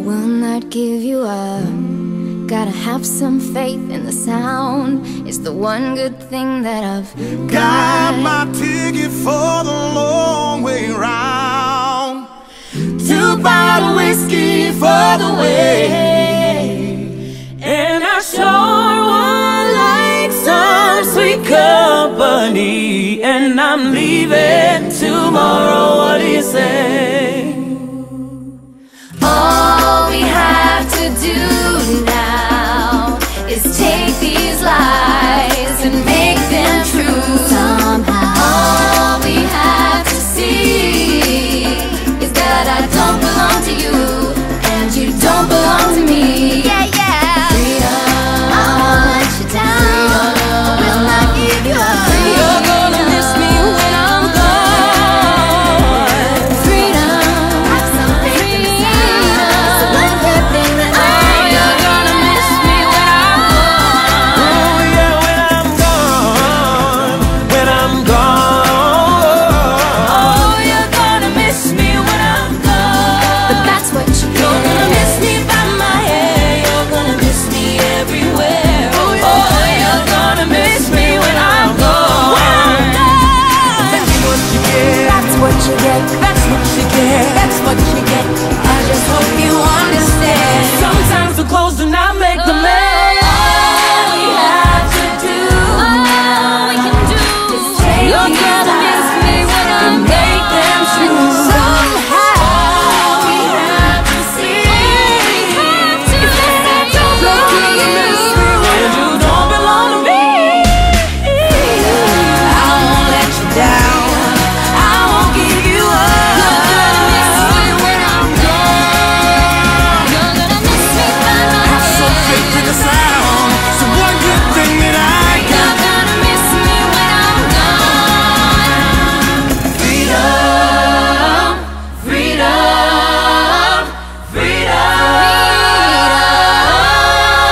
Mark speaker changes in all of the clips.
Speaker 1: will not give you up. Gotta have some faith in the sound. It's the one good thing that I've
Speaker 2: got my ticket for the long way round. 2 bottle whiskey for the way.
Speaker 3: And I sure would like some sweet company. And I'm leaving tomorrow, what do you say?
Speaker 1: All we have to do now is take these lies and make them true somehow. All we have to see is that I don't belong to you and you don't belong to me. Yeah, yeah. Freedom, I won't let you down. I will not give you up.
Speaker 3: You're gonna miss me when I'm gone.
Speaker 1: Freedom, have some faith in the sound. It's the one good thing that
Speaker 3: You're gonna miss me when I'm gone. Oh yeah, when I'm gone. When I'm gone. Oh, you're gonna miss me when I'm gone.
Speaker 1: but that's what you get.
Speaker 3: You're gonna miss me by my hair. You're gonna miss me everywhere. Oh, you're gonna miss me when I'm gone. When I'm gone. That's what you get.
Speaker 1: That's what you get.
Speaker 3: That's what you get.
Speaker 1: That's what you get.
Speaker 3: I just hope you understand. Sometimes the clothes do not make the man.
Speaker 1: All we have to do, all we can do, is take
Speaker 3: You're
Speaker 1: these
Speaker 3: gonna miss
Speaker 1: lies
Speaker 3: me when I'm
Speaker 1: and make them true. Somehow we have to see is that I don't belong to you.
Speaker 3: And you don't belong to me. I won't let you down. I won't give you up.
Speaker 1: You're gonna miss me when I'm gone. You're gonna miss me by my
Speaker 2: Have some faith in the sound. It's the one good thing that I got.
Speaker 1: You're gonna miss me when I'm gone.
Speaker 3: Freedom, freedom, freedom.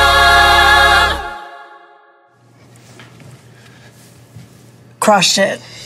Speaker 4: Crushed it.